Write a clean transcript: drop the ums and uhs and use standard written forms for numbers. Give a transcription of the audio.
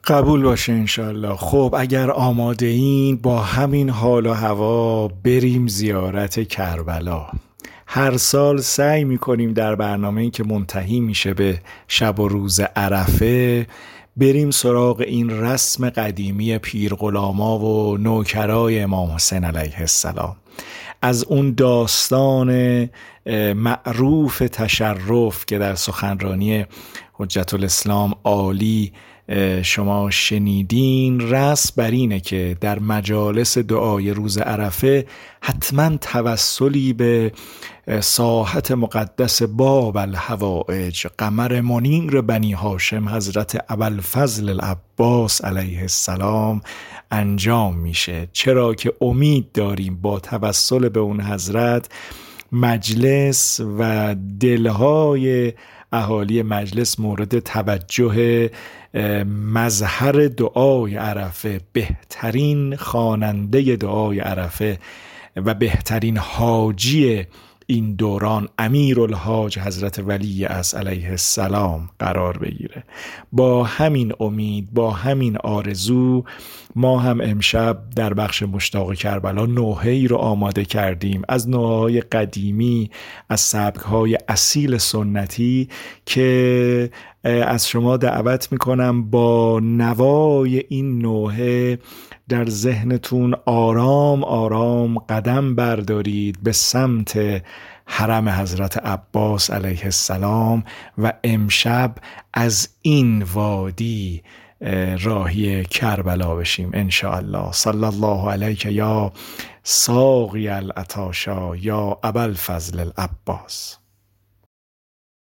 قبول باشه انشالله. خب اگر آماده این با همین حال و هوا بریم زیارت کربلا. هر سال سعی میکنیم در برنامه‌ای که منتهی میشه به شب و روز عرفه بریم سراغ این رسم قدیمی پیرغلاما و نوکرای امام حسین علیه السلام، از اون داستان معروف تشرف که در سخنرانی حجت الاسلام عالی شما شنیدین. رسم بر اینه که در مجالس دعای روز عرفه حتما توسلی به ساحت مقدس باب الحوائج قمر منیر بنی هاشم حضرت ابوالفضل العباس علیه السلام انجام میشه، چرا که امید داریم با توسل به اون حضرت مجلس و دلهای اهالی مجلس مورد توجه مظهر دعای عرفه، بهترین خواننده دعای عرفه و بهترین حاجی این دوران امیرالحاج حضرت ولی اعظم علیه السلام قرار بگیره. با همین امید، با همین آرزو، ما هم امشب در بخش مشتاق کربلا نوحه‌ای رو آماده کردیم از نوحه‌های قدیمی، از سبک‌های اصیل سنتی که از شما دعوت میکنم با نوای این نوحه در ذهنتون آرام آرام قدم بردارید به سمت حرم حضرت عباس علیه السلام و امشب از این وادی راهی کربلا بشیم انشاءالله. صلی الله علیک یا ساقی العطاشا یا ابوالفضل العباس.